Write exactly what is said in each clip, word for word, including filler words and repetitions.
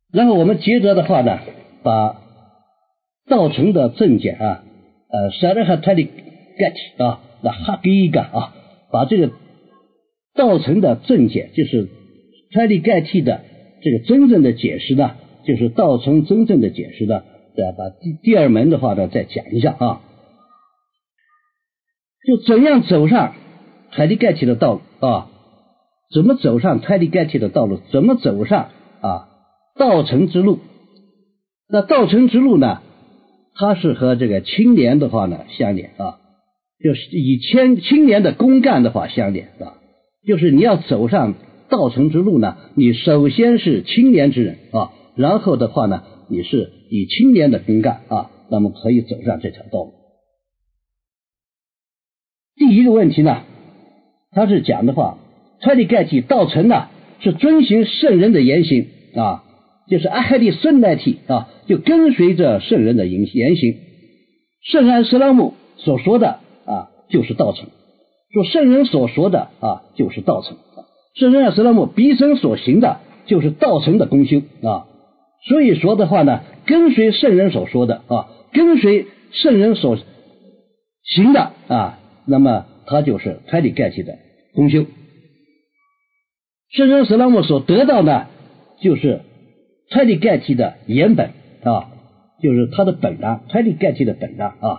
然后我们接着的话呢，把道成的正解啊，呃 Syarah Tariqat 啊，那 Haqiqa 啊，把这个道成的正解，就是 Tariqat 的这个真正的解释呢，就是道成真正的解释呢，再把第第二门的话呢再讲一下啊，就怎样走上 Tariqat 的道路啊，怎么走上 Tariqat 的道路，怎么走上啊道成之路。那道成之路呢，它是和这个青年的话呢相连啊，就是以青青年的公干的话相连啊，就是你要走上道成之路呢，你首先是青年之人啊，然后的话呢，你是以青年的公干啊，那么可以走上这条道路。第一个问题呢，他是讲的话 Tariqat 道成呢是遵循圣人的言行啊，就是阿哈利顺代替啊，就跟随着圣人的言行。圣安斯拉姆所说的啊，就是道成；说圣人所说的啊，就是道成。圣人斯拉姆毕生所行的，就是道成的功修啊。所以说的话呢，跟随圣人所说的啊，跟随圣人所行的啊，那么它就是Tariqat的功修。圣人斯拉姆所得到的，就是Tariqat的原本啊，就是它的本然，Tariqat的本然啊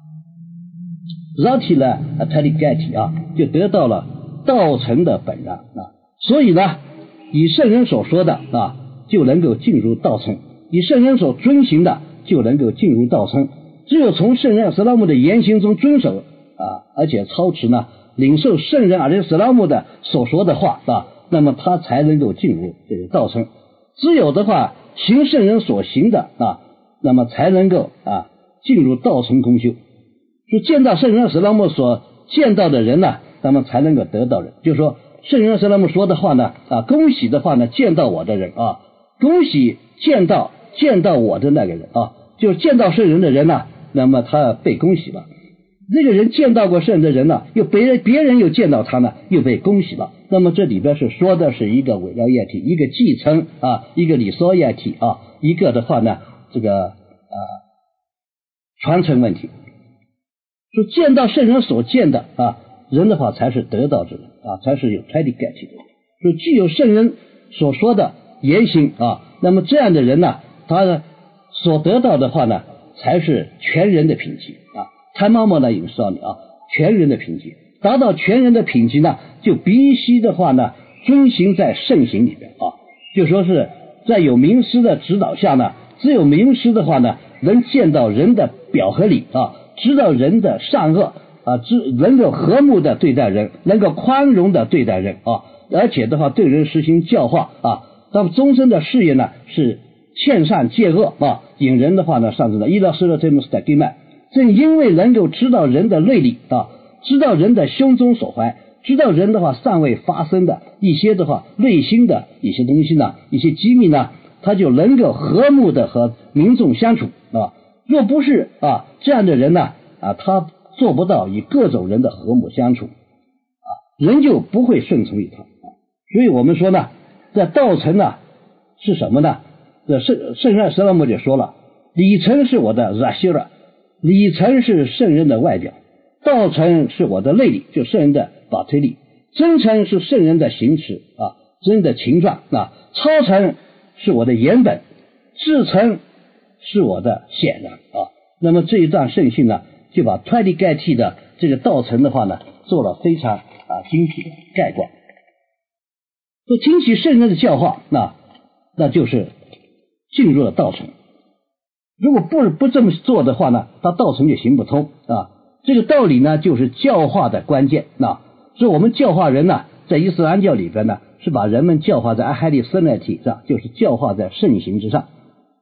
Zati 呢 Tariqat 啊，就得到了道成的本然啊。所以呢，以圣人所说的啊，就能够进入道成；以圣人所遵循的，就能够进入道成。只有从圣人斯拉姆的言行中遵守啊，而且操持呢，领受圣人阿里斯拉姆的所说的话啊，那么他才能够进入这个道成。只有的话行圣人所行的啊，那么才能够啊进入道成功修。就见到圣人斯拉姆所见到的人呢，那么才能够得到人。就是说圣人斯拉姆说的话呢啊，恭喜的话呢，见到我的人啊，恭喜见到见到我的那个人啊，就是见到圣人的人呢，那么他被恭喜了。这个人见到过圣人的人呢，又别人别人又见到他呢，又被恭喜了。那么这里边是说的是一个伪料液体，一个继承啊，一个理所液体啊，一个的话呢，这个啊传承问题。说见到圣人所见的啊人的话，才是得道之人啊，才是有Tariqat的人。说具有圣人所说的言行啊，那么这样的人呢，他所得到的话呢，才是全人的品级啊。他妈妈呢，也说你啊，全人的品级，达到全人的品级呢，就必须的话呢，遵行在圣行里边啊，就说是在有名师的指导下呢，只有名师的话呢，能见到人的表和里啊，知道人的善恶啊，知能够和睦的对待人，能够宽容的对待人啊，而且的话对人实行教化啊，那么终身的事业呢是劝善戒恶啊，引人的话呢上至的伊拉斯的这么斯的给麦。正因为能够知道人的内里啊，知道人的胸中所怀，知道人的话尚未发生的一些的话内心的一些东西呢，一些机密呢，他就能够和睦的和民众相处啊。若不是啊这样的人呢啊，他做不到与各种人的和睦相处啊，人就不会顺从于他啊。所以我们说呢，在道成呢是什么呢？这圣圣人斯拉姆就说了，里程是我的 Rashira。里程是圣人的外表，道成是我的内里，就圣人的法推力，真诚是圣人的行持啊，真人的情状啊，超成是我的原本，至诚是我的显然啊。那么这一段圣训呢，就把Tariqat的这个道成的话呢，做了非常啊精辟的概括。说听取圣人的教化，那那就是进入了道成。如果不不这么做的话呢，他道成就行不通啊。这个道理呢，就是教化的关键啊。所以我们教化人呢，在伊斯兰教里边呢，是把人们教化在阿哈利森奈体上，就是教化在圣行之上。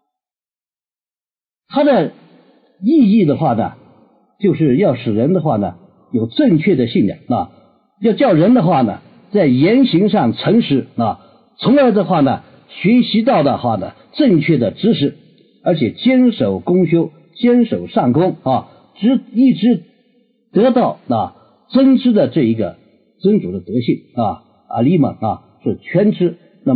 它的意义的话呢，就是要使人的话呢，有正确的信仰啊，要叫人的话呢，在言行上诚实啊，从而的话呢，学习到的话呢，正确的知识。而且坚守功修，坚守上功啊，直一直得到啊真知的这一个真主的德性啊，阿利玛啊是全知。那么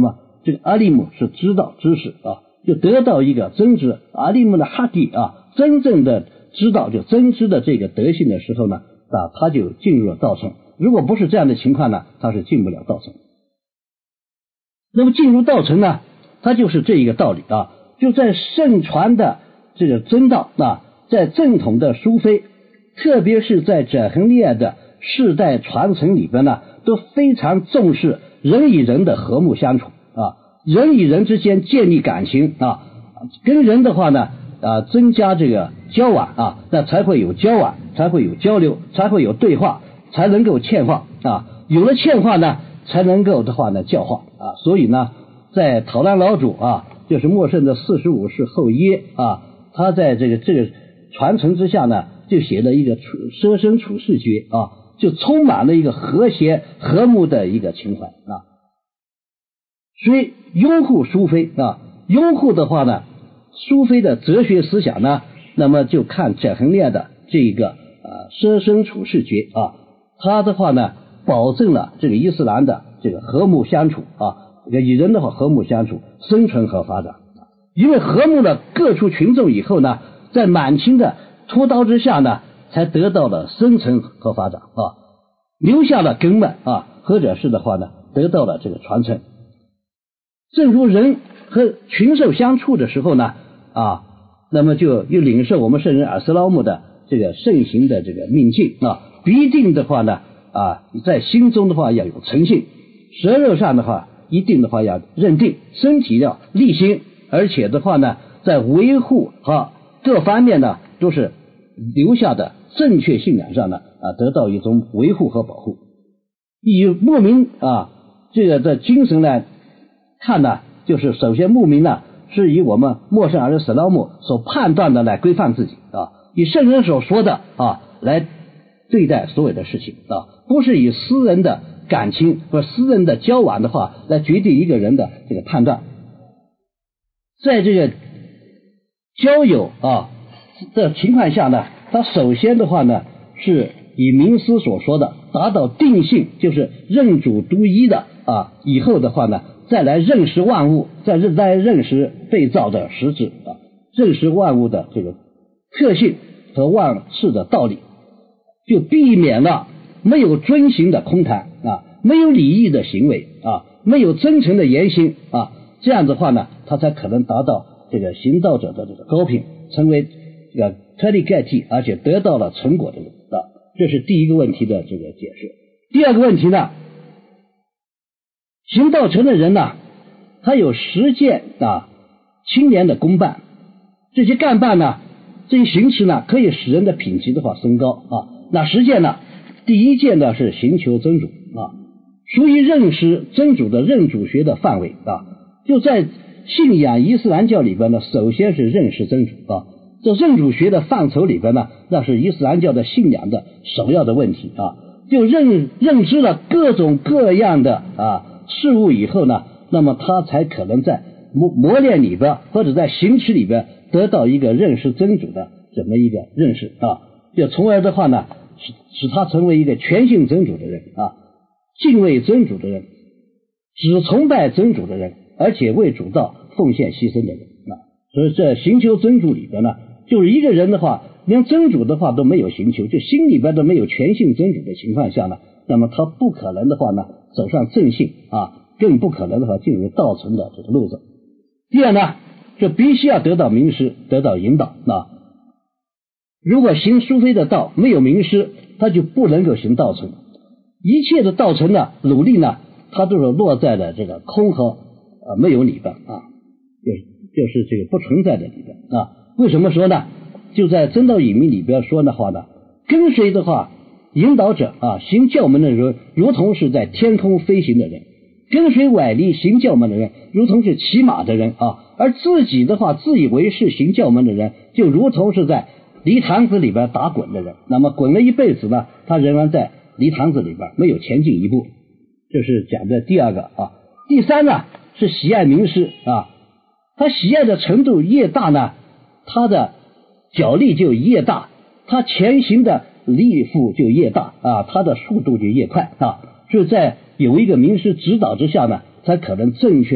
这个阿利姆是知道知识啊，就得到一个真知阿利姆的哈蒂啊，真正的知道就真知的这个德性的时候呢，啊，他就进入了道成。如果不是这样的情况呢，他是进不了道成。那么进入道成呢，它就是这一个道理啊，就在圣传的这个真道啊，在正统的书非，特别是在者恒利爱的世代传承里边呢，都非常重视人与人的和睦相处啊，人与人之间建立感情啊，跟人的话呢啊，增加这个交往啊，那才会有交往，才会有交流，才会有对话，才能够劝化啊，有了劝化呢，才能够的话呢教化啊，所以呢，在讨兰老主啊，就是默圣的四十五世后耶啊，他在这个这个传承之下呢，就写了一个舍身处世诀啊，就充满了一个和谐和睦的一个情怀啊。所以拥护苏菲啊，拥护的话呢，苏菲的哲学思想呢，那么就看者恒利爱的这个啊舍身处世诀啊，他的话呢，保证了这个伊斯兰的这个和睦相处啊，与人的话和睦相处，生存和发展。因为和睦了各处群众以后呢，在满清的拖刀之下呢，才得到了生存和发展啊，留下了根脉啊，或者是的话呢，得到了这个传承。正如人和群兽相处的时候呢啊，那么就又领受我们圣人尔斯拉姆的这个盛行的这个命境啊，必定的话呢啊，在心中的话要有诚信，舌肉上的话一定的话要认定，身体要立心，而且的话呢，在维护和各方面呢都是留下的正确信仰上呢啊，得到一种维护和保护。以牧民啊这个的精神来看呢，就是首先牧民呢是以我们默圣尔斯拉姆所判断的来规范自己啊，以圣人所说的啊来对待所有的事情啊，不是以私人的感情或私人的交往的话来决定一个人的这个判断。在这个交友啊的情况下呢，他首先的话呢是以明师所说的达到定性，就是认主独一的啊，以后的话呢再来认识万物，再来认识被造的实质啊，认识万物的这个特性和万事的道理，就避免了没有遵行的空谈啊，没有礼义的行为啊，没有真诚的言行啊，这样的话呢，他才可能达到这个行道者的这个高品，成为这个特立盖替，而且得到了成果的人啊。这是第一个问题的这个解释。第二个问题呢，行道成的人呢，他有实践啊青年的公办，这些干办呢，这些行持呢，可以使人的品级的话升高啊。那实践呢，第一件呢是寻求真主啊，属于认识真主的认主学的范围啊。就在信仰伊斯兰教里边呢，首先是认识真主啊。这认主学的范畴里边呢，那是伊斯兰教的信仰的首要的问题啊。就认认知了各种各样的啊事物以后呢，那么他才可能在磨磨练里边或者在行持里边得到一个认识真主的这么一个认识啊，就从而的话呢，使使他成为一个全信真主的人啊，敬畏真主的人，只崇拜真主的人，而且为主道奉献牺牲的人啊。所以这寻求真主里边呢，就是一个人的话，连真主的话都没有寻求，就心里边都没有全信真主的情况下呢，那么他不可能的话呢走上正信啊，更不可能的话进入道成的这个路子。第二呢，就必须要得到名师，得到引导啊。如果行苏菲的道没有名师，他就不能够行道成。一切的道成呢，努力呢，他都是落在了这个空和呃没有里边啊，就就是这个不存在的里边啊。为什么说呢？就在真道隐秘里边说的话呢，跟随的话，引导者啊，行教门的人，如同是在天空飞行的人；跟随崴离行教门的人，如同是骑马的人啊。而自己的话，自以为是行教门的人，就如同是在泥塘子里边打滚的人。那么滚了一辈子呢，他仍然在泥塘子里边没有前进一步。这是讲的第二个啊。第三呢，是喜爱名师啊，他喜爱的程度越大呢，他的脚力就越大，他前行的力负就越大啊，他的速度就越快啊。所以在有一个名师指导之下呢，才可能正确的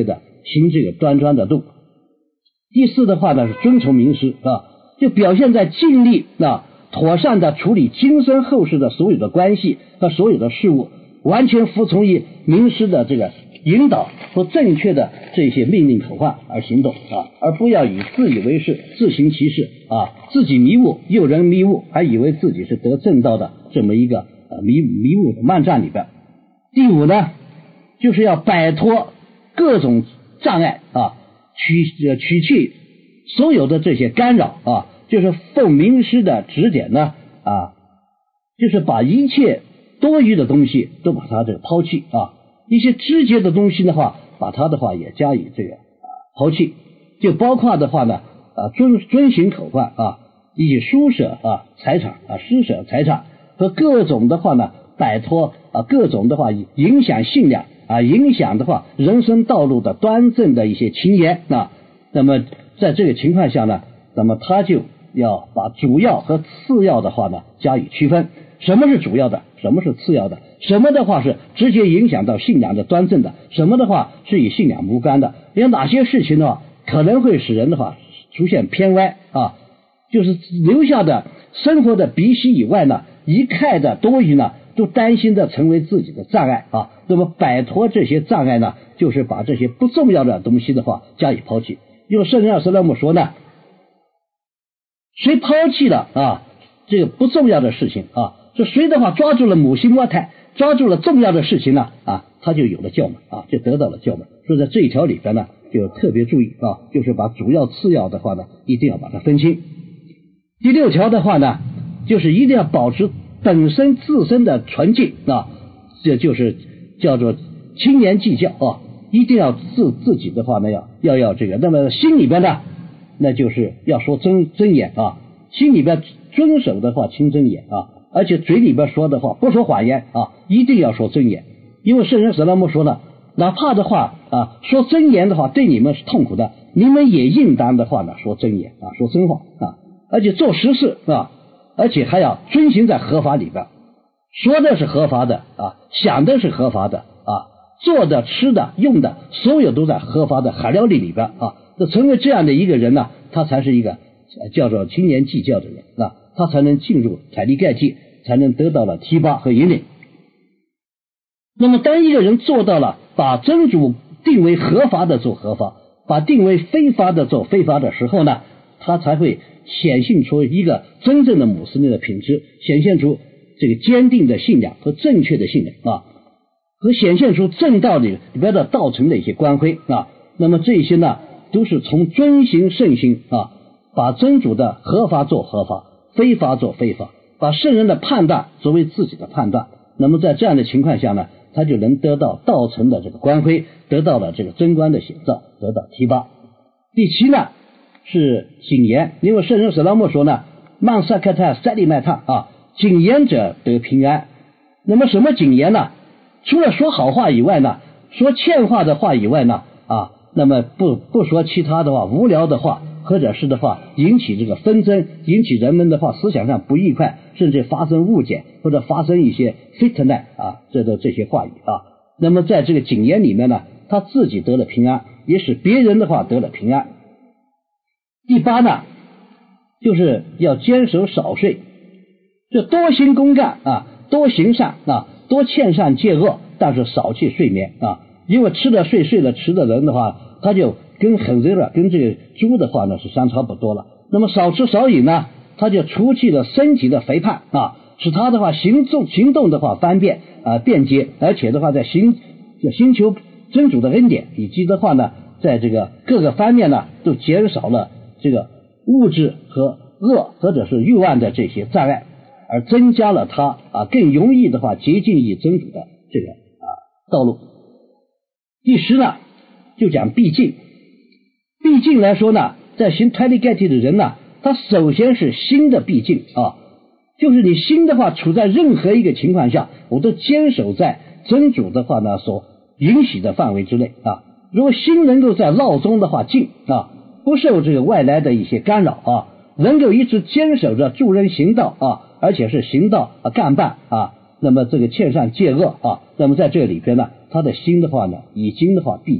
行这个端庄的路。第四的话呢是遵从名师啊，就表现在尽力啊妥善的处理今生后世的所有的关系和所有的事物，完全服从于名师的这个引导和正确的这些命令口唤而行动啊，而不要以自以为是、自行其是啊，自己迷雾诱人迷雾，还以为自己是得正道的这么一个呃迷迷雾的漫战里边。第五呢，就是要摆脱各种障碍啊，取呃取去所有的这些干扰啊，就是奉名师的指点呢啊，就是把一切多余的东西都把它这个抛弃啊，一些直接的东西的话，把它的话也加以这个啊抛弃，就包括的话呢啊遵遵循口唤啊，以及书舍啊财产啊施舍财产和各种的话呢摆脱啊各种的话影响信仰啊影响的话人生道路的端正的一些情言啊，那么在这个情况下呢，那么他就要把主要和次要的话呢加以区分。什么是主要的，什么是次要的，什么的话是直接影响到信仰的端正的，什么的话是与信仰无关的，有哪些事情的话可能会使人的话出现偏歪啊，就是留下的生活的鼻息以外呢，一概的多余呢都担心的成为自己的障碍啊。那么摆脱这些障碍呢，就是把这些不重要的东西的话加以抛弃。用圣人阿斯拉姆说呢，谁抛弃了啊这个不重要的事情啊，这谁的话抓住了母心摸胎，抓住了重要的事情呢啊，他就有了教门啊，就得到了教门。所以在这一条里边呢，就特别注意啊，就是把主要次要的话呢，一定要把它分清。第六条的话呢，就是一定要保持本身自身的纯净啊，这就是叫做轻言计较啊，一定要自自己的话呢，要要要这个。那么心里边呢，那就是要说真真言啊，心里边遵守的话清真言啊，而且嘴里边说的话不说谎言啊，一定要说真言。因为圣人舍拉姆说了，哪怕的话啊说真言的话对你们是痛苦的，你们也应当的话呢说真言啊，说真话啊，而且做实事啊，而且还要遵循在合法里边，说的是合法的啊，想的是合法的啊，做的吃的用的所有都在合法的海料理里边啊，那成为这样的一个人呢，他才是一个叫做轻言计较的人啊，他才能进入采利盖记，才能得到了提拔和引领。那么当一个人做到了把真主定为合法的做合法，把定为非法的做非法的时候呢，他才会显现出一个真正的穆斯林的品质，显现出这个坚定的信仰和正确的信仰啊，和显现出正道里里边的道成的一些光辉啊。那么这些呢，都是从遵行圣行啊，把真主的合法做合法，非法做非法，把圣人的判断作为自己的判断。那么在这样的情况下呢，他就能得到道成的这个光辉，得到了这个真光的显照，得到提拔。第七呢是谨言，因为圣人舍拉莫说呢，曼萨克泰塞利麦塔啊，谨言者得平安。那么什么谨言呢？除了说好话以外呢，说欠话的话以外呢啊，那么不不说其他的话，无聊的话，或者是的话引起这个纷争，引起人们的话思想上不愉快，甚至发生误解或者发生一些 fitna 啊，这的这些话语啊。那么在这个谨言里面呢，他自己得了平安，也使别人的话得了平安。第八呢，就是要坚守少睡，就多行公干啊，多行善啊，多劝善戒恶，但是少去睡眠啊。因为吃了睡睡了吃的人的话，他就跟很热了，跟这个猪的话呢是相差不多了。那么少吃少饮呢，他就除去了身体的肥胖啊，使他的话行动行动的话方便啊便捷，而且的话在寻寻求真主的恩典，以及的话呢，在这个各个方面呢都减少了这个物质和恶或者是欲望的这些障碍，而增加了他啊更容易的话接近于真主的这个啊道路。第十呢，就讲毕竟。毕竟来说呢，在行泰利盖蒂的人呢，他首先是心的毕竟啊，就是你心的话处在任何一个情况下，我都坚守在真主的话呢所允许的范围之内啊。如果心能够在闹中的话静啊，不受这个外来的一些干扰啊，能够一直坚守着助人行道啊，而且是行道啊干办啊，那么这个劝善戒恶啊，那么在这里边呢，他的心的话呢已经的话毕竟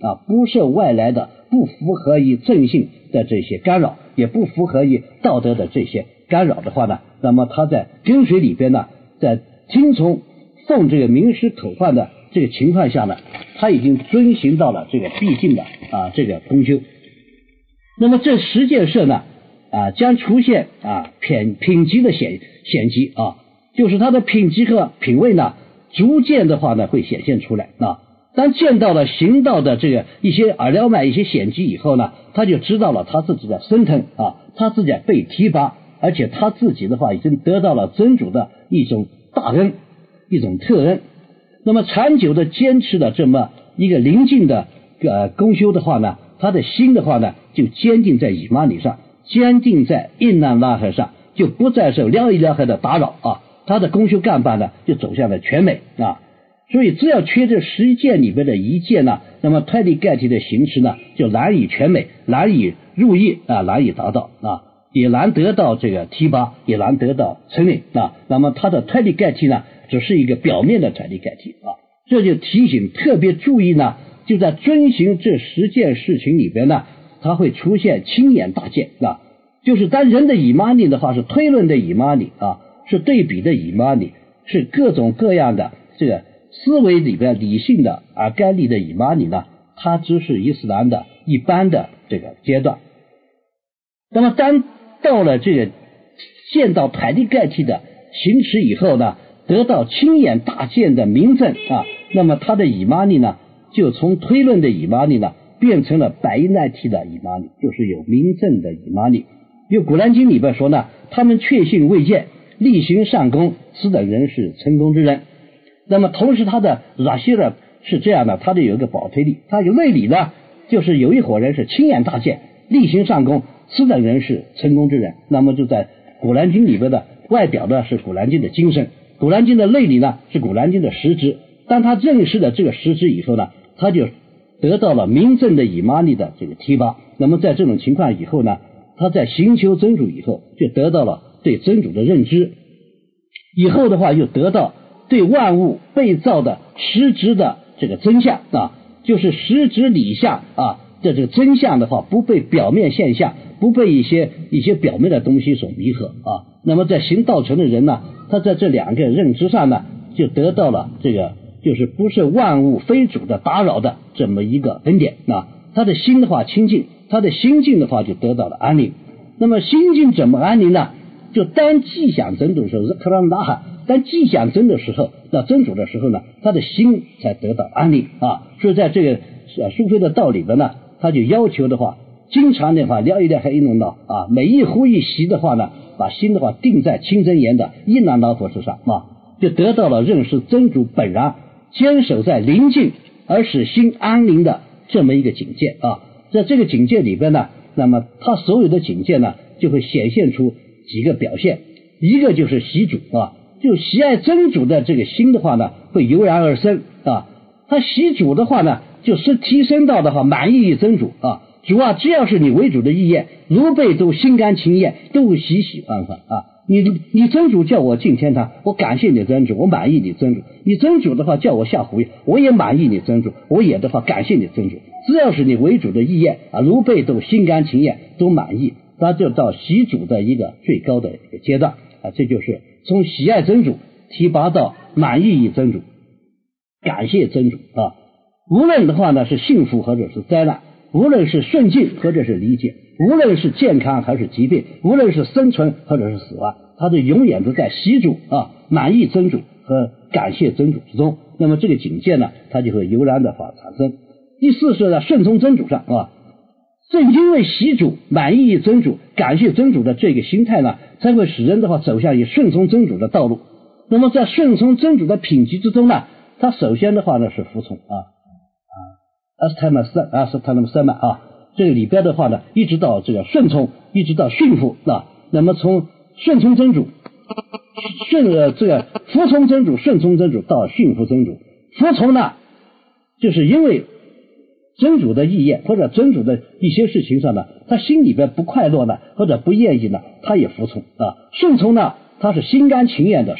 啊，不受外来的不符合于正性的这些干扰，也不符合于道德的这些干扰的话呢，那么他在跟随里边呢，在听从奉这个名师口唤的这个情况下呢，他已经遵循到了这个必经的啊这个功修。那么这十件事呢啊将出现啊品品级的显显级啊，就是他的品级和品位呢逐渐的话呢会显现出来啊。当见到了行道的这个一些耳撩脉一些显迹以后呢，他就知道了他自己的升腾啊，他自己被提拔，而且他自己的话已经得到了真主的一种大恩，一种特恩。那么长久的坚持的这么一个临近的呃功修的话呢，他的心的话呢就坚定在以玛尼上，坚定在印难拉合上，就不再受撩一撩合的打扰啊，他的功修干巴呢就走向了全美啊。所以只要缺这十件里边的一件呢，那么泰利盖体的形式呢就难以全美，难以入意啊，难以达到啊，也难得到这个提拔，也难得到承认啊。那么它的泰利盖体呢只是一个表面的泰利盖体啊，这就提醒特别注意呢，就在遵循这十件事情里边呢，它会出现轻眼大见啊，就是当人的以玛尼的话是推论的以玛尼啊，是对比的以玛尼，是各种各样的这个思维里边理性的而该立的以玛尼呢，它只是伊斯兰的一般的这个阶段。那么当到了这个见到泰利盖体的行持以后呢，得到亲眼大见的明证啊，那么他的以玛尼呢就从推论的以玛尼呢变成了百因奈体的以玛尼，就是有明证的以玛尼。因为古兰经里边说呢，他们确信未见，力行善功，此等人是成功之人。那么同时他的拉希尔是这样的，他的有一个保推力，他有内里呢就是有一伙人是亲眼大见，力行善功，此等人是成功之人。那么就在古兰经里边的外表呢是古兰经的精神，古兰经的内里呢是古兰经的实质。当他认识了这个实质以后呢，他就得到了明正的以玛尼的这个提拔。那么在这种情况以后呢，他在寻求真主以后就得到了对真主的认知，以后的话又得到对万物被造的实质的这个真相啊，就是实质理相啊，这这个真相的话不被表面现象，不被一些一些表面的东西所迷惑啊。那么在行道成的人呢，他在这两个认知上呢，就得到了这个就是不是万物非主的打扰的这么一个恩典啊。他的心的话清净，他的心境的话就得到了安宁。那么心境怎么安宁呢？就当既想真主的时候，克拉纳哈，当既想真的时候，那真主的时候呢，他的心才得到安宁啊。所以在这个苏菲的道里边呢，他就要求的话，经常的话聊一聊还一弄到啊，每一呼一吸的话呢，把心的话定在清真言的一南老佛之上啊，就得到了认识真主本然，坚守在宁静而使心安宁的这么一个境界啊。在这个境界里边呢，那么他所有的境界呢，就会显现出几个表现。一个就是喜主啊，就喜爱真主的这个心的话呢，会油然而生啊。他喜主的话呢，就是提升到的话满意于真主啊。主啊，只要是你为主的意愿，如辈都心甘情愿，都喜喜欢欢啊。你你真主叫我进天堂，我感谢你真主，我满意你真主。你真主的话叫我下胡夜，我也满意你真主，我也的话感谢你真主。只要是你为主的意愿啊，如辈都心甘情愿，都满意，那就到喜主的一个最高的一个阶段啊。这就是从喜爱真主提拔到满意于真主，感谢真主啊。无论的话呢是幸福或者是灾难，无论是顺境或者是理解，无论是健康还是疾病，无论是生存或者是死亡，他都永远都在喜主啊满意真主和感谢真主之中。那么这个境界呢，它就会油然的法产生。第四是在顺从真主上啊，正因为喜主满意于真主感谢真主的这个心态呢，才会使人的话走向以顺从真主的道路。那么在顺从真主的品级之中呢，他首先的话呢是服从啊啊阿斯泰曼斯啊斯泰曼斯曼啊，这个里边的话呢，一直到这个顺从，一直到驯服啊。那么从顺从真主顺呃这个服从真主顺从真主到驯服真主，服从呢就是因为真主的意愿或者真主的一些事情上呢，他心里边不快乐呢或者不愿意呢，他也服从啊。顺从呢他是心甘情愿的顺从，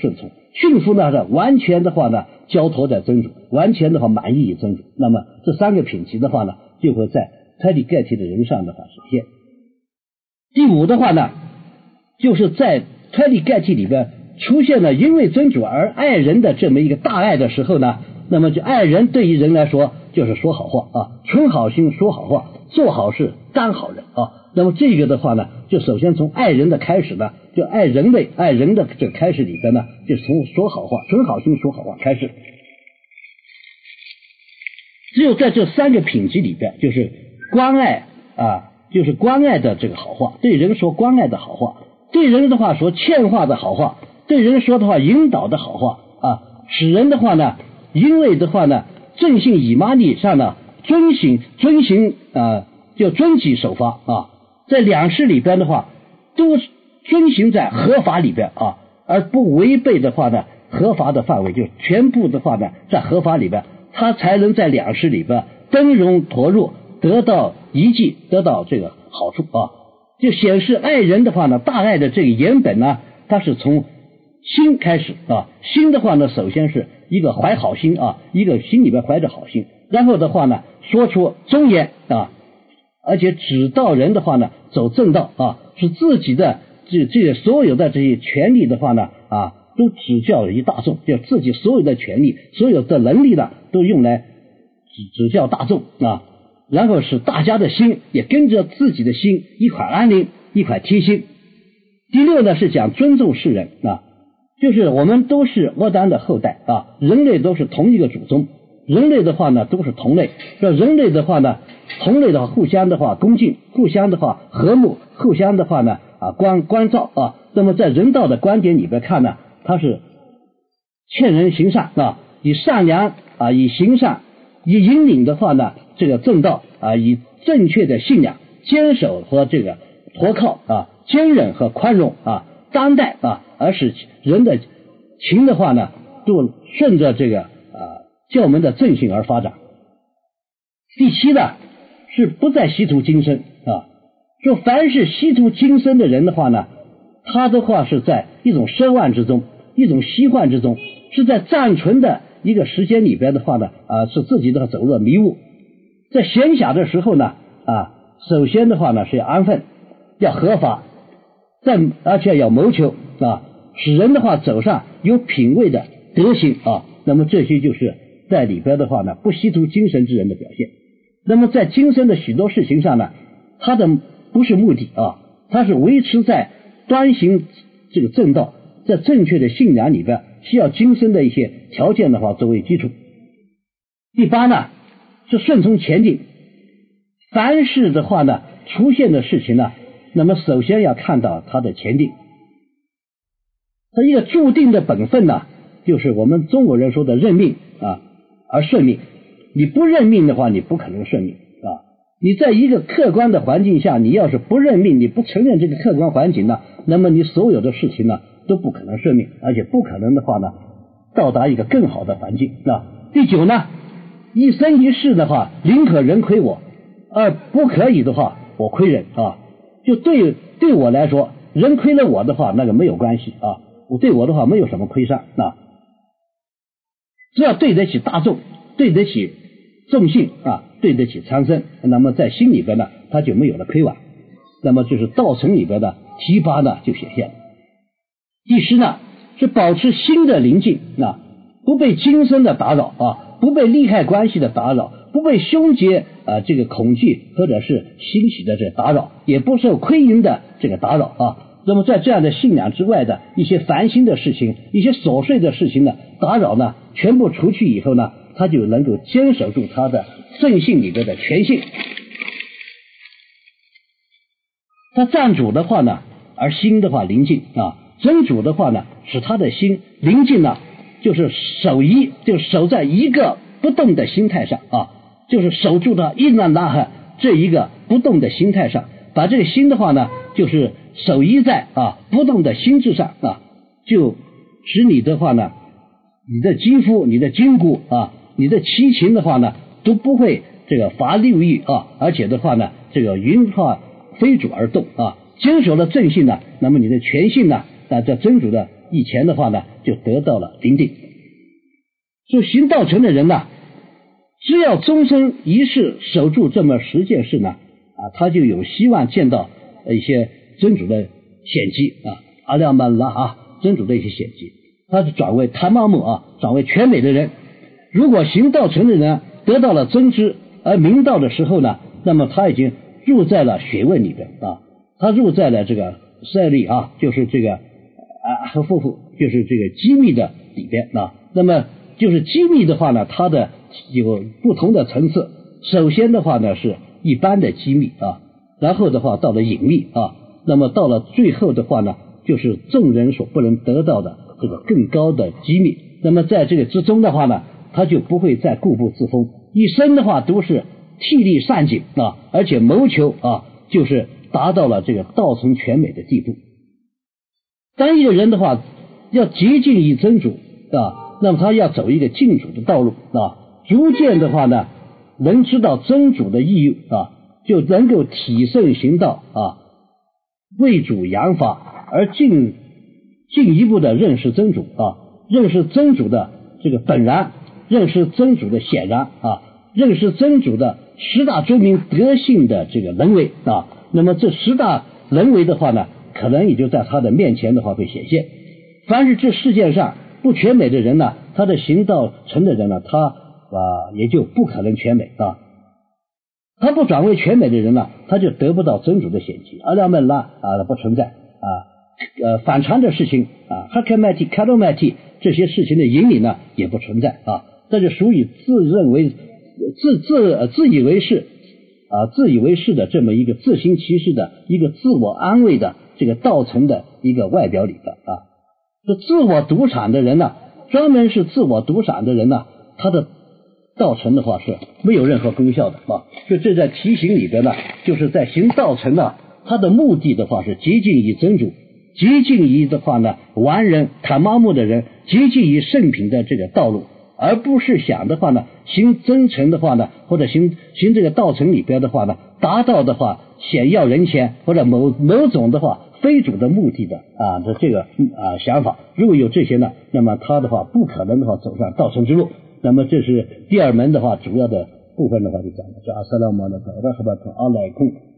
驯服呢是完全的话呢交托在真主，完全的话满意于真主。那么这三个品级的话呢，就会在胎里盖体的人上的话实现。第五的话呢，就是在胎里盖体里边出现了因为真主而爱人的这么一个大爱的时候呢，那么就爱人对于人来说就是说好话啊，存好心说好话，做好事当好人啊。那么这个的话呢，就首先从爱人的开始呢，就爱人类爱人的这个开始里边呢，就从说好话存好心说好话开始。只有在这三个品级里边，就是关爱啊，就是关爱的这个好话，对人说关爱的好话，对人的话说劝化的好话，对人说的话引导的好话啊，使人的话呢，因为的话呢，正信以玛利上呢，遵行遵行啊，就遵纪守法啊，在两世里边的话，都遵行在合法里边啊，而不违背的话呢，合法的范围就全部的话呢，在合法里边，他才能在两世里边登荣脱入，得到遗迹，得到这个好处啊。就显示爱人的话呢，大爱的这个原本呢，它是从心开始啊。心的话呢，首先是一个怀好心啊，一个心里边怀着好心，然后的话呢，说出忠言啊，而且指导人的话呢，走正道啊，是自己的这这些所有的这些权利的话呢啊，都指教于大众，就自己所有的权利、所有的能力呢，都用来指指教大众啊。然后使大家的心也跟着自己的心一块安宁，一块贴心。第六呢是讲尊重世人啊，就是我们都是阿当的后代啊，人类都是同一个祖宗，人类的话呢都是同类，这人类的话呢，同类的话互相的话恭敬，互相的话和睦，互相的话呢啊关关照啊。那么在人道的观点里边看呢，它是劝人行善啊，以善良啊，以行善，以引领的话呢，这个正道啊，以正确的信仰坚守和这个投靠啊，坚忍和宽容啊，担待啊，而使人的情的话呢，都顺着这个啊教门的正性而发展。第七呢，是不再稀图今生啊，说凡是稀图今生的人的话呢，他的话是在一种奢望之中，一种虚幻之中，是在暂存的一个时间里边的话呢啊，是自己的走入了迷雾。在闲暇的时候呢啊，首先的话呢是要安分，要合法，在而且要谋求啊，使人的话走上有品位的德行啊。那么这些就是在里边的话呢，不稀图精神之人的表现。那么在今生的许多事情上呢，他的不是目的啊，他是维持在端行这个正道，在正确的信仰里边，需要今生的一些条件的话作为基础。第八呢是顺从前进，凡是的话呢出现的事情呢，那么首先要看到它的前进。它一个注定的本分呢，就是我们中国人说的认命啊，而顺命。你不认命的话，你不可能顺命啊。你在一个客观的环境下，你要是不认命，你不承认这个客观环境呢，那么你所有的事情呢都不可能顺命，而且不可能的话呢到达一个更好的环境啊。第九呢，一生一世的话，宁可人亏我，而不可以的话，我亏人啊。就对对我来说，人亏了我的话，那个没有关系啊，我对我的话没有什么亏伤啊。只要对得起大众，对得起众信啊，对得起苍生，那么在心里边呢，他就没有了亏枉。那么就是道成里边的提拔呢就显现了。第十呢是保持心的宁静啊，不被今生的打扰啊，不被利害关系的打扰，不被凶劫啊这个恐惧或者是欣喜的这打扰，也不受亏盈的这个打扰啊。那么在这样的信仰之外的一些烦心的事情，一些琐碎的事情呢，打扰呢全部除去以后呢，他就能够坚守住他的正信里边的全信。他占主的话呢，而心的话宁静啊，真主的话呢，使他的心宁静呢，就是守一，就守在一个不动的心态上啊，就是守住他伊那那哈这一个不动的心态上，把这个心的话呢，就是守一在啊不动的心智上啊，就使你的话呢，你的肌肤、你的筋骨啊、你的七情的话呢，都不会这个乏六欲啊，而且的话呢，这个云化非主而动啊，坚守了正信呢，那么你的全信呢，啊，在真主的以前的话呢就得到了临定。所以行道成的人呢，只要终身一世守住这么十件事呢，啊，他就有希望见到一些真主的显迹啊，阿廖曼拉啊，真主的一些显迹，他是转为檀玛木啊，转为全美的人。如果行道成的人得到了真知而明道的时候呢，那么他已经入在了学问里边啊，他入在了这个赛利啊，就是这个啊和夫妇就是这个机密的里边啊。那么就是机密的话呢，它的有不同的层次。首先的话呢是一般的机密啊，然后的话到了隐秘啊，那么到了最后的话呢，就是众人所不能得到的这个更高的机密。那么在这个之中的话呢，他就不会再固步自封，一生的话都是替力善尽啊，而且谋求啊，就是达到了这个道成全美的地步。当一个人的话要竭尽于真主啊，那么他要走一个敬主的道路啊，逐渐的话呢，能知道真主的意义啊，就能够体圣行道啊，为主扬法，而进进一步的认识真主啊，认识真主的这个本然，认识真主的显然啊，认识真主的十大尊名德性的这个能为啊，那么这十大能为的话呢，可能也就在他的面前的话会显现。凡是这世界上不全美的人呢，他的行道成的人呢，他啊也就不可能全美啊。他不转为全美的人呢，他就得不到真主的显迹。阿廖曼拉啊不存在啊，呃反常的事情啊，哈克麦蒂、卡罗麦蒂这些事情的引领呢也不存在啊，这就属于自认为自自、呃、自以为是啊，自以为是的这么一个自行其是的一个自我安慰的这个道成的一个外表里的啊。这自我独产的人呢，专门是自我独产的人呢，他的道成的话是没有任何功效的啊。所以这在题型里边呢，就是在行道成呢，他的目的的话是接近于真主，接近于的话呢完人坦玛木的人，接近于圣品的这个道路，而不是想的话呢行真诚的话呢，或者行行这个道成里边的话呢，达到的话显耀人前或者某某种的话非主的目的的啊的这个啊想法。如果有这些呢，那么他的话不可能的话走上道成之路。那么这是第二门的话主要的部分的话就讲了，叫阿萨拉玛的巴拉哈巴特阿莱贡。